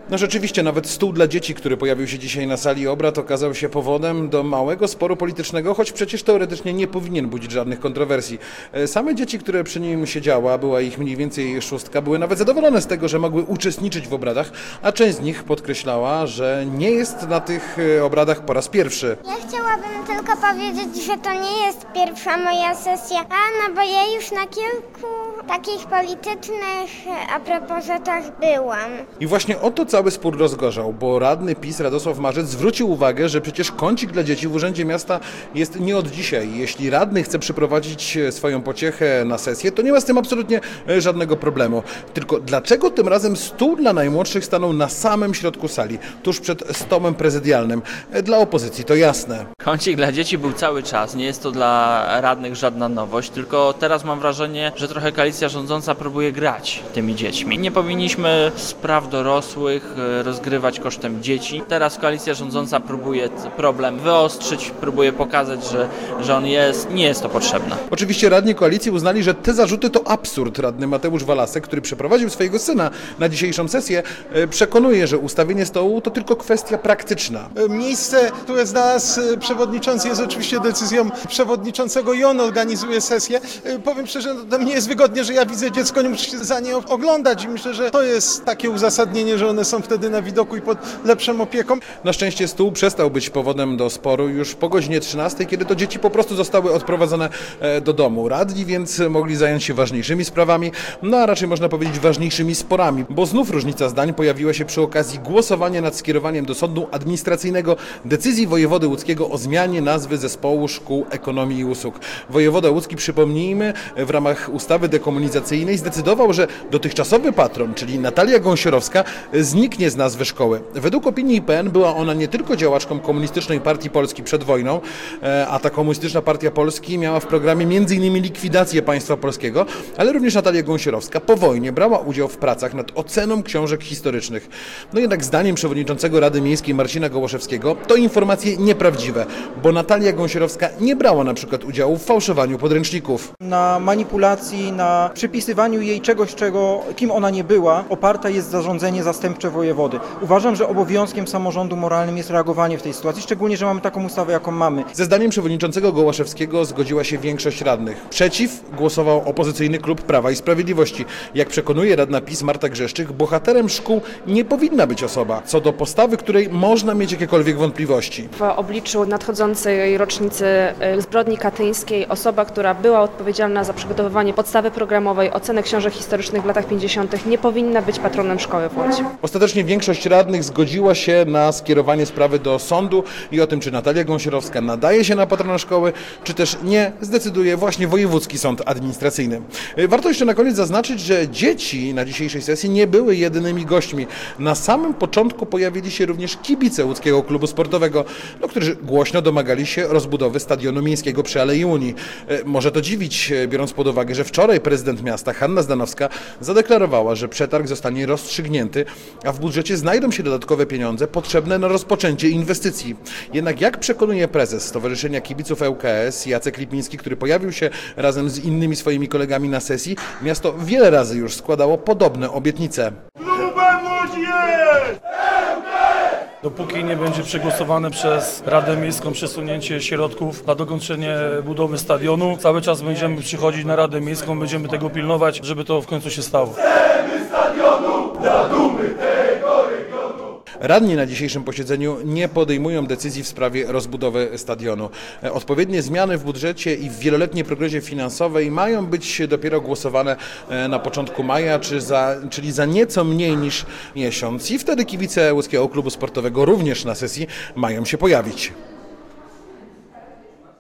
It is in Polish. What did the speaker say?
No rzeczywiście, nawet stół dla dzieci, który pojawił się dzisiaj na sali obrad, okazał się powodem do małego sporu politycznego, choć przecież teoretycznie nie powinien budzić żadnych kontrowersji. Same dzieci, które przy nim siedziały, a była ich mniej więcej 6, były nawet zadowolone z tego, że mogły uczestniczyć w obradach, a część z nich podkreślała, że nie jest na tych obradach po raz pierwszy. Ja chciałabym tylko powiedzieć, że to nie jest pierwsza moja sesja, no bo ja już na kilku takich politycznych a propozycjach byłam. I właśnie o to cały spór rozgorzał, bo radny PiS Radosław Marzec zwrócił uwagę, że przecież kącik dla dzieci w Urzędzie Miasta jest nie od dzisiaj. Jeśli radny chce przyprowadzić swoją pociechę na sesję, to nie ma z tym absolutnie żadnego problemu. Tylko dlaczego tym razem stół dla najmłodszych stanął na samym środku sali, tuż przed stołem prezydialnym? Dla opozycji to jasne. Kącik dla dzieci był cały czas, nie jest to dla radnych żadna nowość, tylko teraz mam wrażenie, że trochę koalicja rządząca próbuje grać tymi dziećmi. Nie powinniśmy spraw dorosłych rozgrywać kosztem dzieci. Teraz koalicja rządząca próbuje problem wyostrzyć, próbuje pokazać, że on nie jest to potrzebne. Oczywiście radni koalicji uznali, że te zarzuty to absurd. Radny Mateusz Walasek, który przeprowadził swojego syna na dzisiejszą sesję, przekonuje, że ustawienie stołu to tylko kwestia praktyczna. Miejsce, które znalazł przewodniczący, jest oczywiście decyzją przewodniczącego i on organizuje sesję. Powiem szczerze, dla mnie jest wygodnie, że ja widzę dziecko, nie muszę się za nie oglądać i myślę, że to jest takie uzasadnienie, że one są wtedy na widoku i pod lepszą opieką. Na szczęście stół przestał być powodem do sporu już po godzinie 13, kiedy to dzieci po prostu zostały odprowadzone do domu. Radni więc mogli zająć się ważniejszymi sprawami, no a raczej można powiedzieć ważniejszymi sporami, bo znów różnica zdań pojawiła się przy okazji głosowania nad skierowaniem do sądu administracyjnego decyzji wojewody łódzkiego o zmianie nazwy Zespołu Szkół Ekonomii i Usług. Wojewoda łódzki, przypomnijmy, w ramach ustawy dekomunizacyjnej zdecydował, że dotychczasowy patron, czyli Natalia Gąsiorowska, zniknie z nazwy szkoły. Według opinii IPN była ona nie tylko działaczką Komunistycznej Partii Polski przed wojną, a ta Komunistyczna Partia Polski miała w programie m.in. likwidację państwa polskiego, ale również Natalia Gąsiorowska po wojnie brała udział w pracach nad oceną książek historycznych. No jednak zdaniem przewodniczącego Rady Miejskiej Marcina Gołoszewskiego to informacje nieprawdziwe, bo Natalia Gąsiorowska nie brała na przykład udziału w fałszowaniu podręczników. Na manipulacji, na przypisywaniu jej czegoś, kim ona nie była, oparta jest zarządzenie zastępcze wojewody. Uważam, że obowiązkiem samorządu moralnym jest reagowanie w tej sytuacji, szczególnie, że mamy taką ustawę, jaką mamy. Ze zdaniem przewodniczącego Gołaszewskiego zgodziła się większość radnych. Przeciw głosował opozycyjny klub Prawa i Sprawiedliwości. Jak przekonuje radna PiS Marta Grzeszczyk, bohaterem szkół nie powinna być osoba, co do postawy której można mieć jakiekolwiek wątpliwości. W obliczu nadchodzącej rocznicy zbrodni katyńskiej osoba, która była odpowiedzialna za przygotowywanie podstawy programowej, ocenę książek historycznych w latach 50. nie powinna być patronem szkoły w Łodzi. Ostatecznie większość radnych zgodziła się na skierowanie sprawy do sądu i o tym, czy Natalia Gąsiorowska nadaje się na patrona szkoły, czy też nie, zdecyduje właśnie Wojewódzki Sąd Administracyjny. Warto jeszcze na koniec zaznaczyć, że dzieci na dzisiejszej sesji nie były jedynymi gośćmi. Na samym początku pojawili się również kibice łódzkiego klubu sportowego, którzy głośno domagali się rozbudowy stadionu miejskiego przy Alei Unii. Może to dziwić, biorąc pod uwagę, że wczoraj prezydent miasta Hanna Zdanowska zadeklarowała, że przetarg zostanie rozstrzygnięty, a w budżecie znajdą się dodatkowe pieniądze potrzebne na rozpoczęcie inwestycji. Jednak jak przekonuje prezes Stowarzyszenia Kibiców ŁKS Jacek Lipiński, który pojawił się razem z innymi swoimi kolegami na sesji, miasto wiele razy już składało podobne obietnice. Dopóki nie będzie przegłosowane przez Radę Miejską przesunięcie środków na dokończenie budowy stadionu, cały czas będziemy przychodzić na Radę Miejską, będziemy tego pilnować, żeby to w końcu się stało. Chcemy stadionu dla dumy tego regionu. Radni na dzisiejszym posiedzeniu nie podejmują decyzji w sprawie rozbudowy stadionu. Odpowiednie zmiany w budżecie i w wieloletniej progresie finansowej mają być dopiero głosowane na początku maja, czyli za nieco mniej niż miesiąc. I wtedy kibice łódzkiego klubu sportowego również na sesji mają się pojawić.